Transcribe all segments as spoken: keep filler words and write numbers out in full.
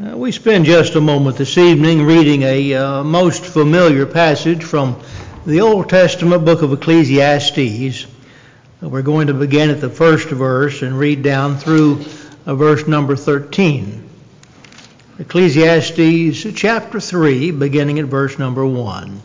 Uh, we spend just a moment this evening reading a uh, most familiar passage from the Old Testament book of Ecclesiastes. Uh, we're going to begin at the first verse and read down through uh, verse number thirteen. Ecclesiastes chapter three, beginning at verse number one.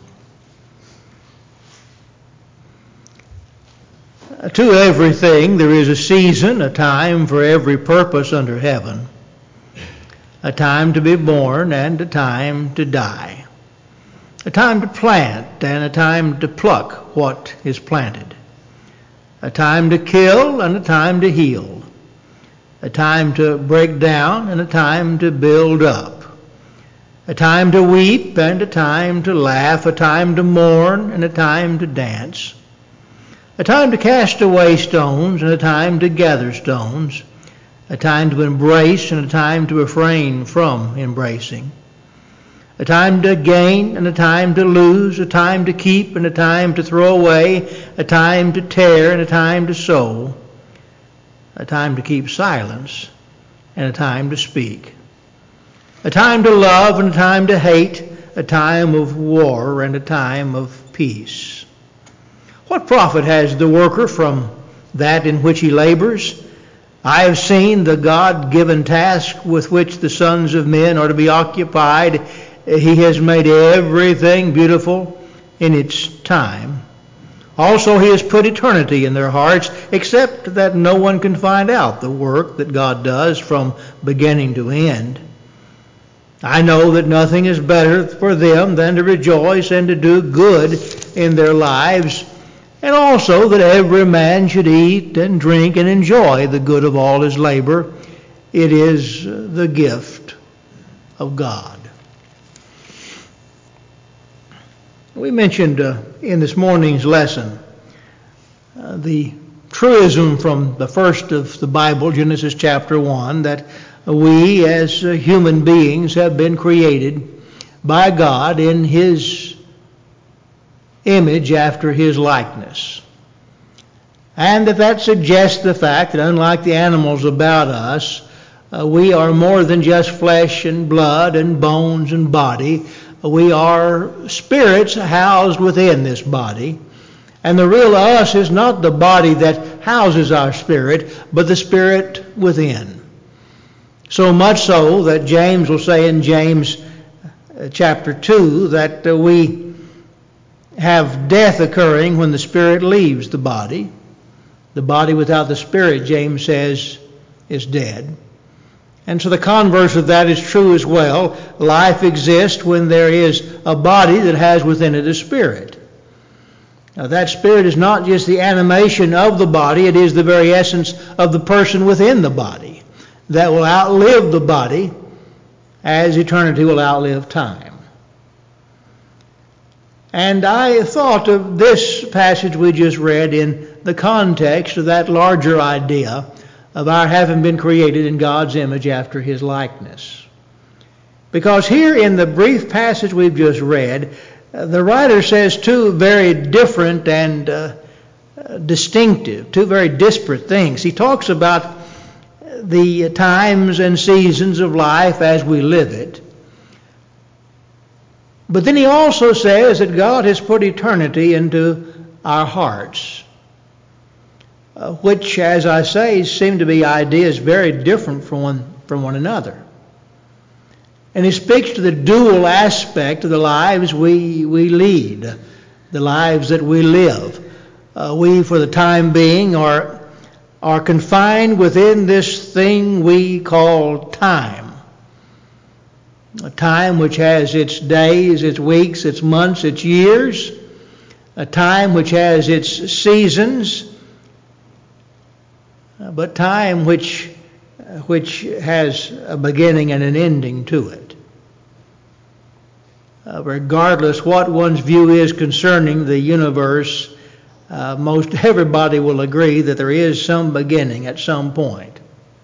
Uh, to everything there is a season, a time for every purpose under heaven. A time to be born and a time to die. A time to plant and a time to pluck what is planted. A time to kill and a time to heal. A time to break down and a time to build up. A time to weep and a time to laugh. A time to mourn and a time to dance. A time to cast away stones and a time to gather stones. A time to embrace and a time to refrain from embracing. A time to gain and a time to lose. A time to keep and a time to throw away. A time to tear and a time to sow. A time to keep silence and a time to speak. A time to love and a time to hate. A time of war and a time of peace. What profit has the worker from that in which he labors? I have seen the God-given task with which the sons of men are to be occupied. He has made everything beautiful in its time. Also, he has put eternity in their hearts, except that no one can find out the work that God does from beginning to end. I know that nothing is better for them than to rejoice and to do good in their lives, and also that every man should eat and drink and enjoy the good of all his labor. It is the gift of God. We mentioned uh, in this morning's lesson uh, the truism from the first of the Bible, Genesis chapter one, that we as uh, human beings have been created by God in His image after His likeness. And that that suggests the fact that unlike the animals about us, uh, we are more than just flesh and blood and bones and body. We are spirits housed within this body. And the real us is not the body that houses our spirit, but the spirit within. So much so that James will say in James uh, chapter two that uh, we have death occurring when the spirit leaves the body. The body without the spirit, James says, is dead. And so the converse of that is true as well. Life exists when there is a body that has within it a spirit. Now that spirit is not just the animation of the body, it is the very essence of the person within the body that will outlive the body as eternity will outlive time. And I thought of this passage we just read in the context of that larger idea of our having been created in God's image after His likeness. Because here in the brief passage we've just read, uh, the writer says two very different and uh, distinctive, two very disparate things. He talks about the times and seasons of life as we live it. But then he also says that God has put eternity into our hearts, uh, which, as I say, seem to be ideas very different from one, from one another. And he speaks to the dual aspect of the lives we, we lead, the lives that we live. Uh, we, for the time being, are, are confined within this thing we call time. A time which has its days, its weeks, its months, its years. A time which has its seasons. But time which, which has a beginning and an ending to it. Uh, regardless what one's view is concerning the universe, uh, most everybody will agree that there is some beginning at some point.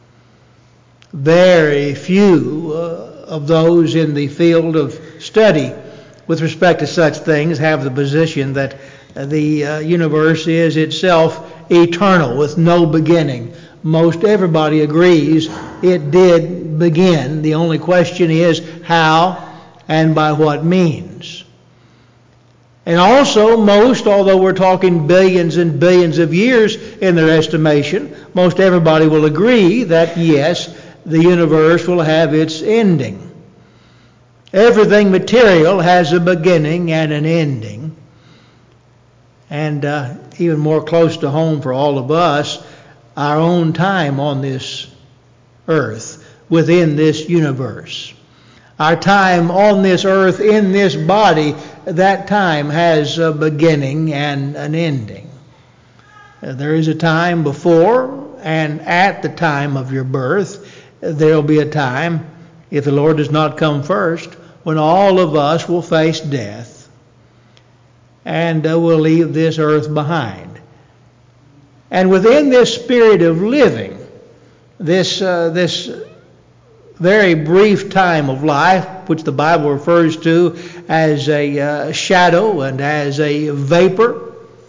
Very few uh, of those in the field of study with respect to such things have the position that the uh, universe is itself eternal with no beginning most everybody agrees it did begin. The only question is how and by what means. And also most, although we're talking billions and billions of years in their estimation, most everybody will agree that yes, the universe will have its ending. Everything material has a beginning and an ending. And uh, even more close to home for all of us, our own time on this earth, within this universe. Our time on this earth, in this body, that time has a beginning and an ending. Uh, there is a time before and at the time of your birth. There will be a time, if the Lord does not come first, when all of us will face death and uh, will leave this earth behind. And within this spirit of living, this uh, this very brief time of life, which the Bible refers to as a uh, shadow and as a vapor,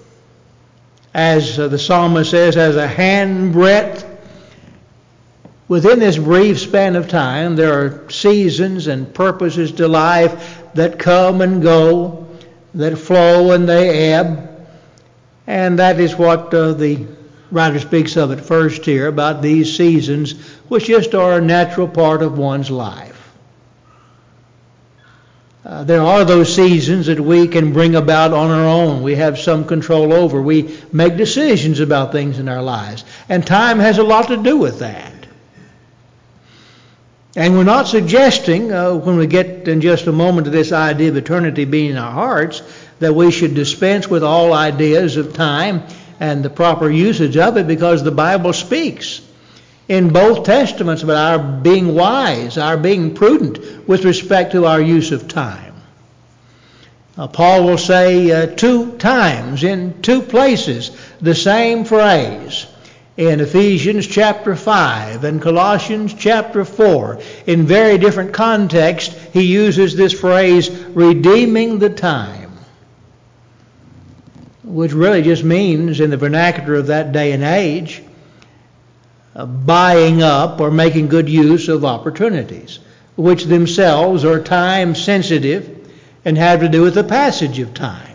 as uh, the psalmist says, as a handbreadth, within this brief span of time, there are seasons and purposes to life that come and go, that flow and they ebb. And that is what uh, the writer speaks of at first here, about these seasons, which just are a natural part of one's life. Uh, there are those seasons that we can bring about on our own. We have some control over. We make decisions about things in our lives. And time has a lot to do with that. And we're not suggesting, uh, when we get in just a moment to this idea of eternity being in our hearts, that we should dispense with all ideas of time and the proper usage of it, because the Bible speaks in both testaments about our being wise, our being prudent with respect to our use of time. Uh, Paul will say uh, two times in two places the same phrase. In Ephesians chapter five and Colossians chapter four, in very different contexts, he uses this phrase, redeeming the time, which really just means, in the vernacular of that day and age, uh, buying up or making good use of opportunities, which themselves are time sensitive and have to do with the passage of time.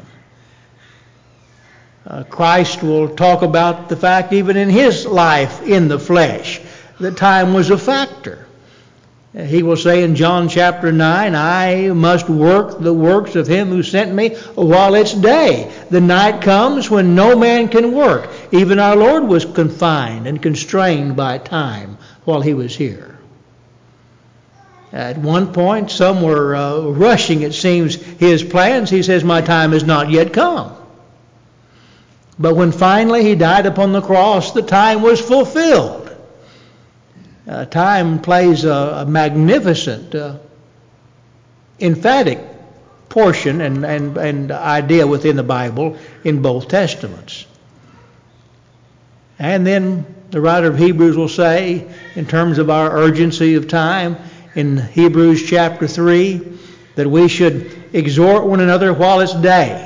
Uh, Christ will talk about the fact, even in his life in the flesh, that time was a factor. Uh, he will say in John chapter nine, I must work the works of him who sent me while it's day. The night comes when no man can work. Even our Lord was confined and constrained by time while he was here. At one point, some were uh, rushing, it seems, his plans. He says, my time has not yet come. But when finally he died upon the cross, the time was fulfilled. Uh, time plays a, a magnificent, uh, emphatic portion and, and, and idea within the Bible in both Testaments. And then the writer of Hebrews will say, in terms of our urgency of time, in Hebrews chapter three, that we should exhort one another while it's day.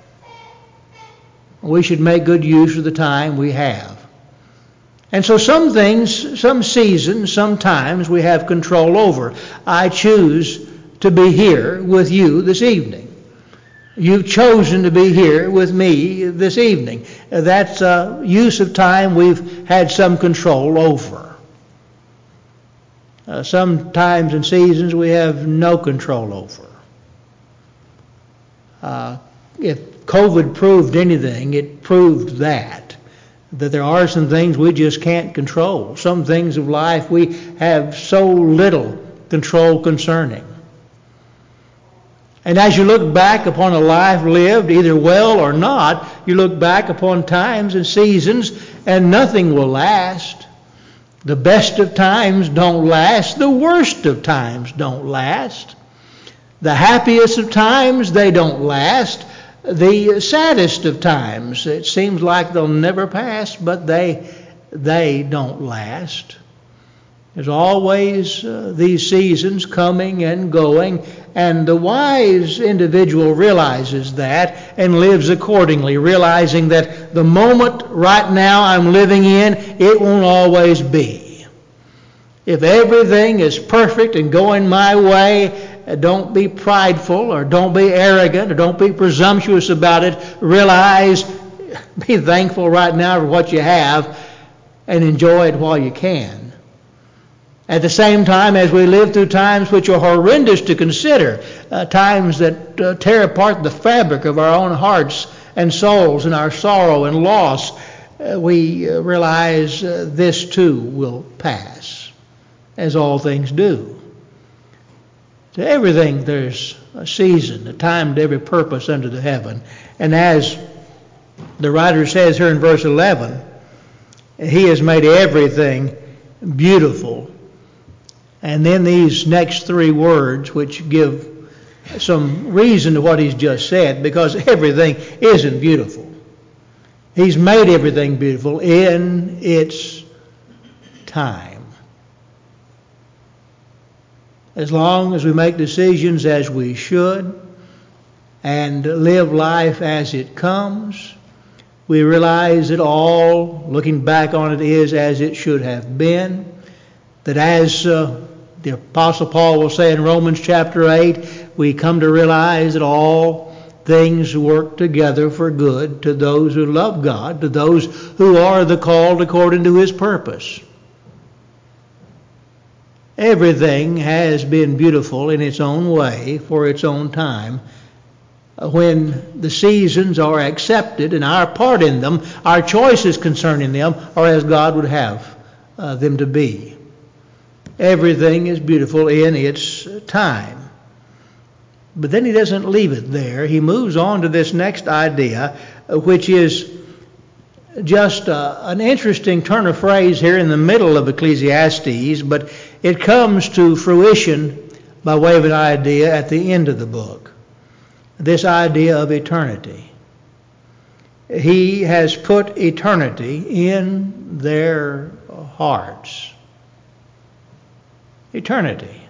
We should make good use of the time we have. And so some things, some seasons, sometimes we have control over. I choose to be here with you this evening. You've chosen to be here with me this evening. That's a use of time we've had some control over. Uh, some times and seasons we have no control over. Uh, if COVID proved anything, it proved that. That there are some things we just can't control. Some things of life we have so little control concerning. And as you look back upon a life lived, either well or not, you look back upon times and seasons, and nothing will last. The best of times don't last. The worst of times don't last. The happiest of times, they don't last. The saddest of times, it seems like they'll never pass, but they they don't last. There's always uh, these seasons coming and going, and the wise individual realizes that and lives accordingly, realizing that the moment right now I'm living in, it won't always be. If everything is perfect and going my way, uh, don't be prideful or don't be arrogant or don't be presumptuous about it. Realize, be thankful right now for what you have and enjoy it while you can. At the same time, as we live through times which are horrendous to consider, uh, times that uh, tear apart the fabric of our own hearts and souls and our sorrow and loss, uh, we uh, realize uh, this too will pass, as all things do. To everything there's a season, a time to every purpose under the heaven. And as the writer says here in verse eleven, he has made everything beautiful. And then these next three words, which give some reason to what he's just said, because everything isn't beautiful. He's made everything beautiful in its time. As long as we make decisions as we should and live life as it comes, we realize that all, looking back on it, is as it should have been. That as uh, the Apostle Paul will say in Romans chapter eight, we come to realize that all things work together for good to those who love God, to those who are the called according to His purpose. Everything has been beautiful in its own way for its own time. When the seasons are accepted and our part in them, our choices concerning them are as God would have uh, them to be. Everything is beautiful in its time. But then he doesn't leave it there. He moves on to this next idea, which is just uh, an interesting turn of phrase here in the middle of Ecclesiastes, but it comes to fruition by way of an idea at the end of the book. This idea of eternity. He has put eternity in their hearts. Eternity.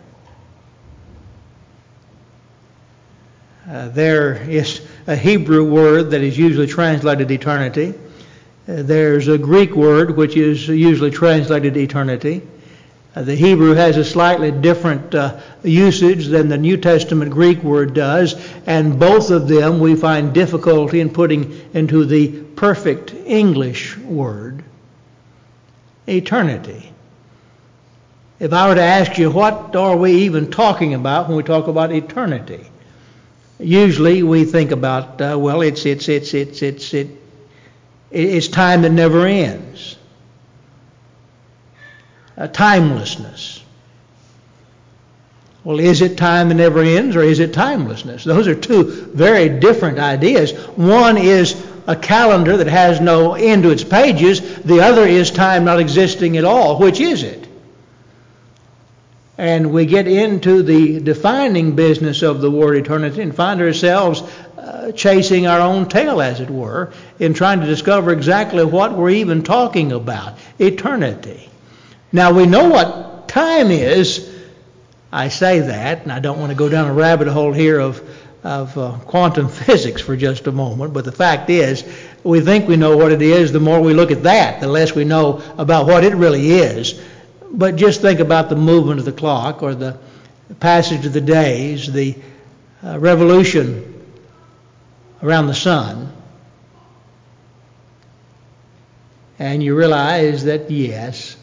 Uh, there is a Hebrew word that is usually translated eternity. Uh, there's a Greek word which is usually translated eternity. Uh, the Hebrew has a slightly different uh, usage than the New Testament Greek word does, and both of them we find difficulty in putting into the perfect English word. Eternity. If I were to ask you, what are we even talking about when we talk about eternity? Usually we think about, uh, well, it's it's it's it's it's it, it's time that never ends. Uh, timelessness. Well, is it time that never ends, or is it timelessness? Those are two very different ideas. One is a calendar that has no end to its pages. The other is time not existing at all. Which is it? And we get into the defining business of the word eternity and find ourselves uh, chasing our own tail, as it were, in trying to discover exactly what we're even talking about. Eternity. Now, we know what time is. I say that, and I don't want to go down a rabbit hole here of, of uh, quantum physics for just a moment, but the fact is, we think we know what it is. The more we look at that, the less we know about what it really is. But just think about the movement of the clock, or the passage of the days, the uh, revolution around the sun. And you realize that, yes,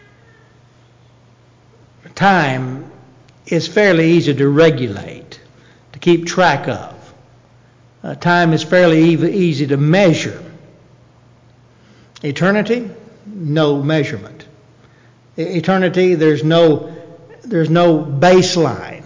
time is fairly easy to regulate, to keep track of. Uh, time is fairly easy to measure. Eternity, no measurement. Eternity, there's no there's no baseline.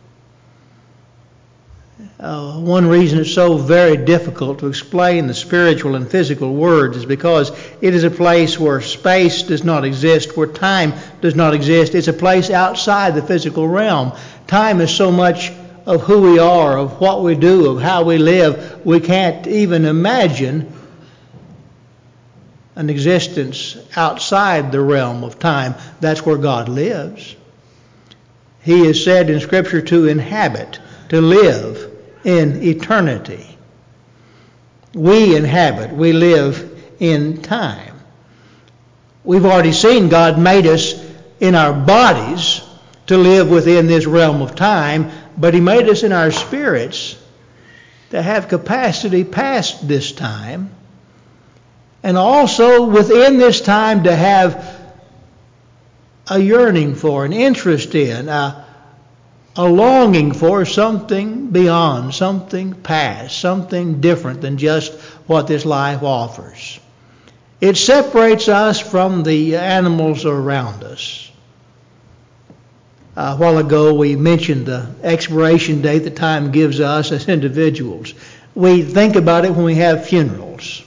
Uh, one reason it's so very difficult to explain the spiritual and physical words is because it is a place where space does not exist, where time does not exist. It's a place outside the physical realm. Time is so much of who we are, of what we do, of how we live, we can't even imagine an existence outside the realm of time. That's where God lives. He is said in Scripture to inhabit, to live in eternity. We inhabit, we live in time. We've already seen God made us in our bodies to live within this realm of time, but He made us in our spirits to have capacity past this time, and also within this time to have a yearning for, an interest in, a, a longing for something beyond, something past, something different than just what this life offers. It separates us from the animals around us. Uh, a while ago we mentioned the expiration date that time gives us as individuals. We think about it when we have funerals.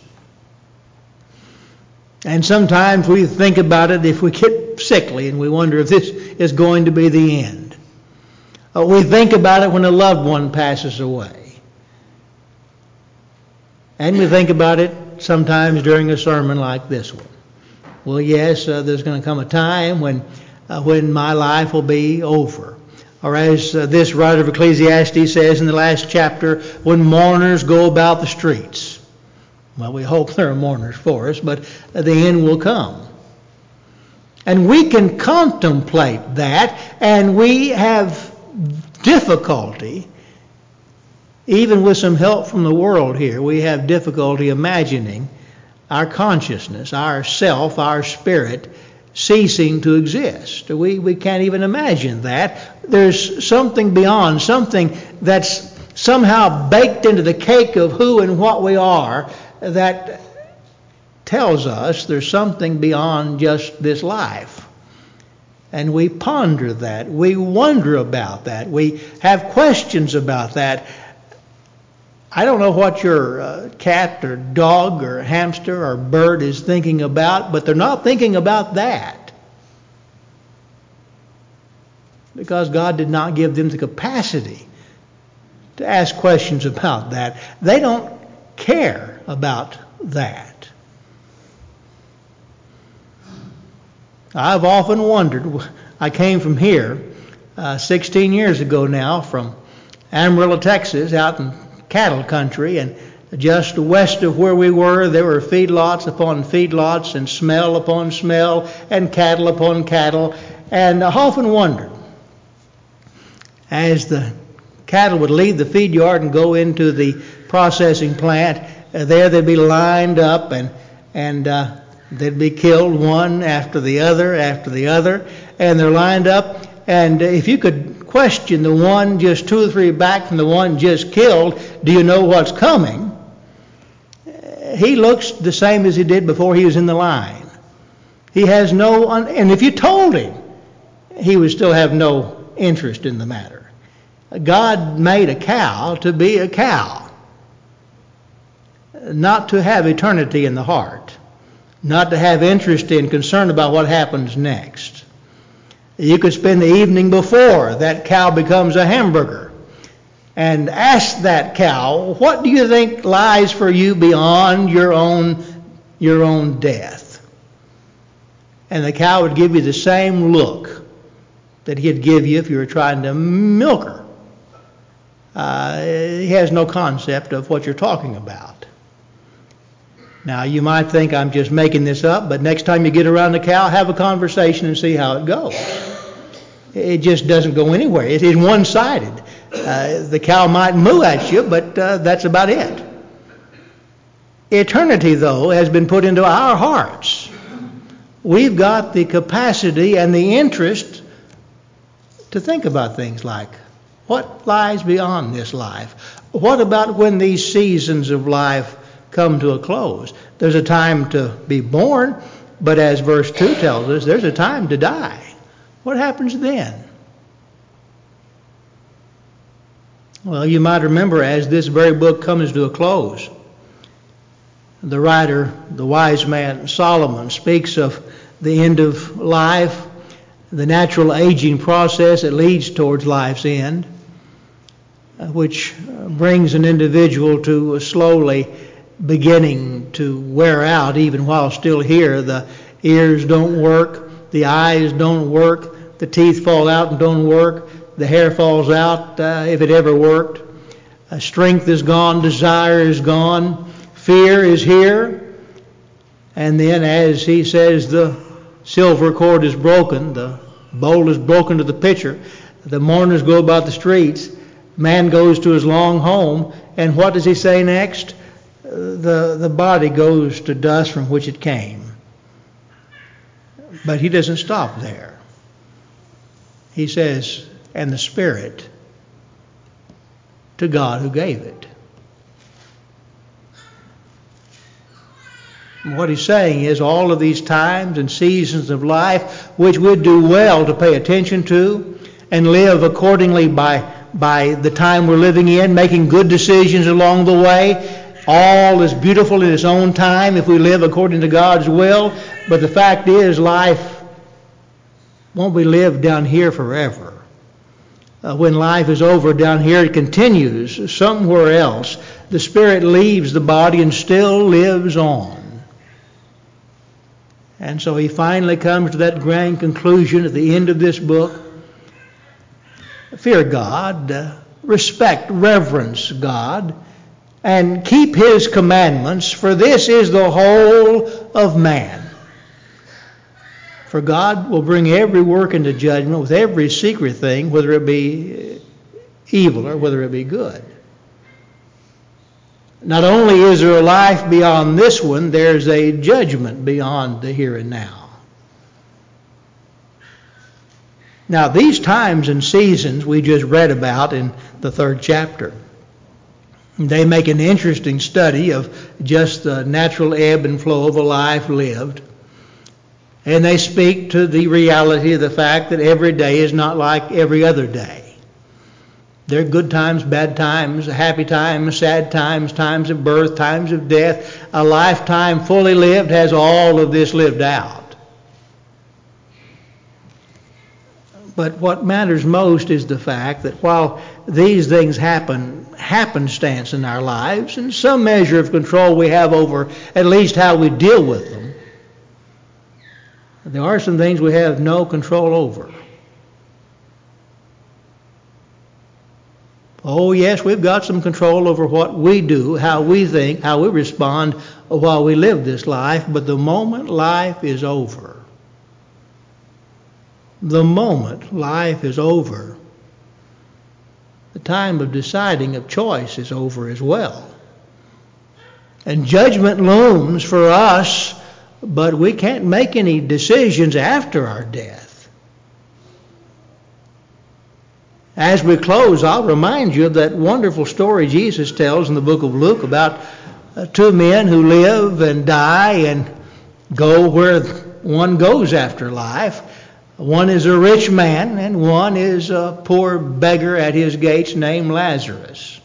And sometimes we think about it if we get sickly and we wonder if this is going to be the end. Uh, we think about it when a loved one passes away. And we think about it sometimes during a sermon like this one. Well, yes, uh, there's going to come a time when uh, when my life will be over. Or as uh, this writer of Ecclesiastes says in the last chapter, when mourners go about the streets. Well, we hope there are mourners for us, but the end will come. And we can contemplate that, and we have difficulty, even with some help from the world here, we have difficulty imagining our consciousness, our self, our spirit ceasing to exist. We, we can't even imagine that. There's something beyond, something that's somehow baked into the cake of who and what we are that tells us there's something beyond just this life. And we ponder that. We wonder about that. We have questions about that. I don't know what your uh, cat or dog or hamster or bird is thinking about, but they're not thinking about that. Because God did not give them the capacity to ask questions about that. They don't care about that. I've often wondered, I came from here uh, sixteen years ago now from Amarillo, Texas, out in cattle country, and just west of where we were, there were feedlots upon feedlots and smell upon smell and cattle upon cattle. And I often wondered, as the cattle would leave the feed yard and go into the processing plant, uh, there they'd be lined up and and uh, they'd be killed one after the other after the other, and they're lined up. And if you could question the one just two or three back from the one just killed, do you know what's coming? He looks the same as he did before he was in the line. He has no, un- and if you told him, he would still have no interest in the matter. God made a cow to be a cow, not to have eternity in the heart, not to have interest in, concern about what happens next. You could spend the evening before that cow becomes a hamburger and ask that cow, what do you think lies for you beyond your own, your own death? And the cow would give you the same look that he'd give you if you were trying to milk her. Uh, he has no concept of what you're talking about. Now, you might think I'm just making this up, but next time you get around the cow, have a conversation and see how it goes. It just doesn't go anywhere. It is one-sided. Uh, the cow might moo at you, but uh, that's about it. Eternity, though, has been put into our hearts. We've got the capacity and the interest to think about things like, what lies beyond this life? What about when these seasons of life come to a close? There's a time to be born, but as verse two tells us, there's a time to die. What happens then? Well, you might remember as this very book comes to a close, the writer, the wise man Solomon, speaks of the end of life, the natural aging process that leads towards life's end, which brings an individual to slowly beginning to wear out even while still here. The ears don't work, the eyes don't work, the teeth fall out and don't work, the hair falls out uh, if it ever worked. Uh, strength is gone, desire is gone, fear is here. And then, as he says, the silver cord is broken, the bowl is broken to the pitcher, the mourners go about the streets, man goes to his long home, and what does he say next? Uh, the, the body goes to dust from which it came. But he doesn't stop there. He says, and the spirit to God who gave it. And what he's saying is all of these times and seasons of life which we'd do well to pay attention to and live accordingly by, by the time we're living in, making good decisions along the way. All is beautiful in its own time if we live according to God's will. But the fact is, life won't be lived down here forever. Uh, when life is over down here, it continues somewhere else. The spirit leaves the body and still lives on. And so he finally comes to that grand conclusion at the end of this book. Fear God, uh, respect, reverence God, and keep his commandments, for this is the whole of man. For God will bring every work into judgment with every secret thing, whether it be evil or whether it be good. Not only is there a life beyond this one, there's a judgment beyond the here and now. Now, these times and seasons we just read about in the third chapter, they make an interesting study of just the natural ebb and flow of a life lived. And they speak to the reality of the fact that every day is not like every other day. There are good times, bad times, happy times, sad times, times of birth, times of death. A lifetime fully lived has all of this lived out. But what matters most is the fact that while these things happen, happenstance in our lives, and some measure of control we have over at least how we deal with them, there are some things we have no control over. Oh, yes, we've got some control over what we do, how we think, how we respond while we live this life, but the moment life is over, the moment life is over, the time of deciding of choice is over as well. And judgment looms for us, but we can't make any decisions after our death. As we close, I'll remind you of that wonderful story Jesus tells in the book of Luke about uh, two men who live and die and go where one goes after life. One is a rich man and one is a poor beggar at his gates named Lazarus.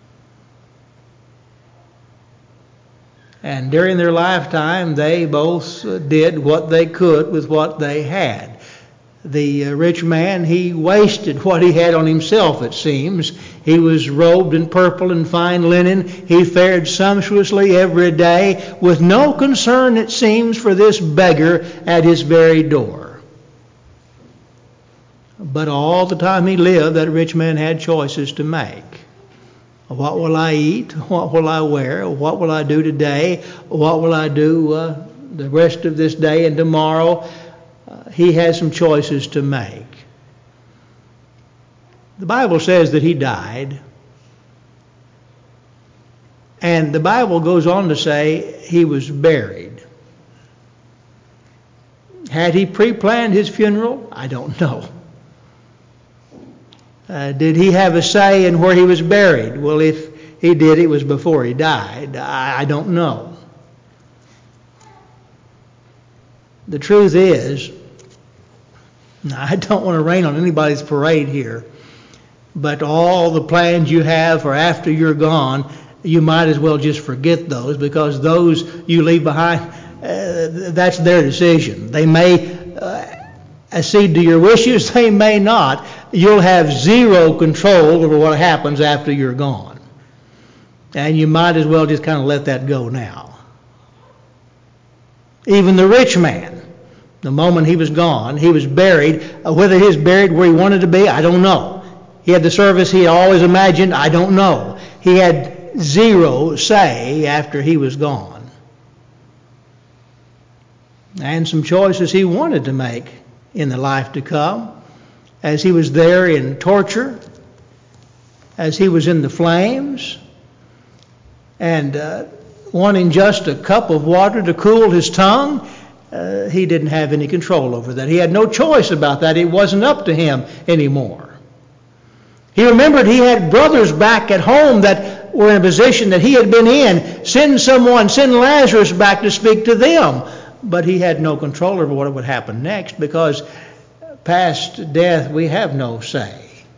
And during their lifetime, they both did what they could with what they had. The rich man, he wasted what he had on himself, it seems. He was robed in purple and fine linen. He fared sumptuously every day with no concern, it seems, for this beggar at his very door. But all the time he lived, that rich man had choices to make. What will I eat? What will I wear? What will I do today? What will I do uh, the rest of this day and tomorrow? Uh, he has some choices to make. The Bible says that he died. And the Bible goes on to say he was buried. Had he pre-planned his funeral? I don't know. Uh, did he have a say in where he was buried? Well, if he did, it was before he died. I, I don't know. The truth is, I don't want to rain on anybody's parade here, but all the plans you have for after you're gone, you might as well just forget those, because those you leave behind, uh, that's their decision. They may uh, accede to your wishes, they may not. You'll have zero control over what happens after you're gone. And you might as well just kind of let that go now. Even the rich man, the moment he was gone, he was buried. Uh, whether he was buried where he wanted to be, I don't know. He had the service he had always imagined, I don't know. He had zero say after he was gone. And some choices he wanted to make in the life to come, as he was there in torture, as he was in the flames, and uh, wanting just a cup of water to cool his tongue, uh, he didn't have any control over that. He had no choice about that. It wasn't up to him anymore. He remembered he had brothers back at home that were in a position that he had been in. Send someone, send Lazarus back to speak to them. But he had no control over what would happen next, because past death we have no say.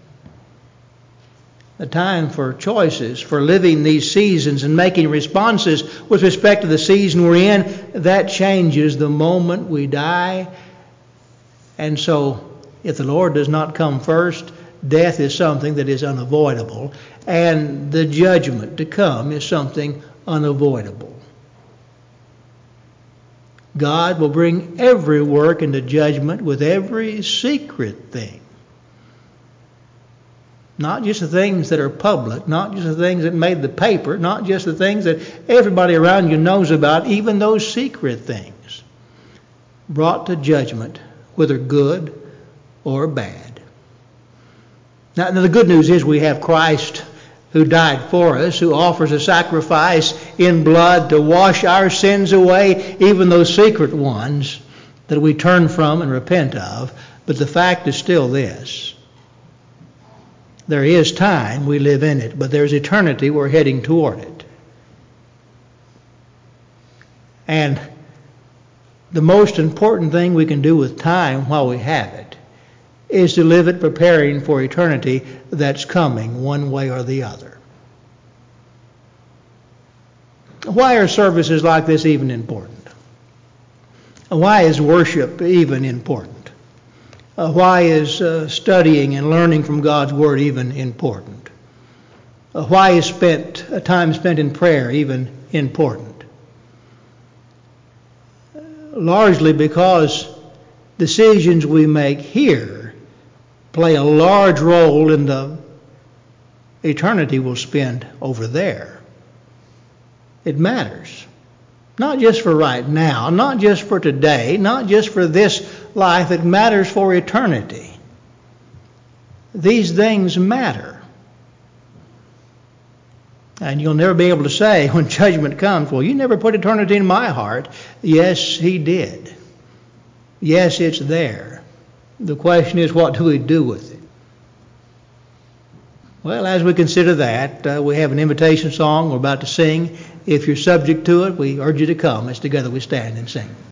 The time for choices, for living these seasons and making responses with respect to the season we're in, that changes the moment we die. And so if the Lord does not come first, death is something that is unavoidable, and the judgment to come is something unavoidable. God will bring every work into judgment with every secret thing. Not just the things that are public, not just the things that made the paper, not just the things that everybody around you knows about, even those secret things brought to judgment, whether good or bad. Now, now the good news is we have Christ who died for us, who offers a sacrifice in blood to wash our sins away, even those secret ones that we turn from and repent of. But the fact is still this. There is time, we live in it, but there's eternity, we're heading toward it. And the most important thing we can do with time while we have it is to live it preparing for eternity that's coming one way or the other. Why are services like this even important? Why is worship even important? Uh, why is uh, studying and learning from God's Word even important? Uh, why is spent uh, time spent in prayer even important? Uh, largely because decisions we make here play a large role in the eternity we'll spend over there. It matters. Not just for right now, not just for today, not just for this life. It matters for eternity. These things matter. And you'll never be able to say when judgment comes, well, you never put eternity in my heart. Yes, he did. Yes, it's there. The question is, what do we do with it? Well, as we consider that, uh, we have an invitation song we're about to sing. If you're subject to it, we urge you to come as together we stand and sing.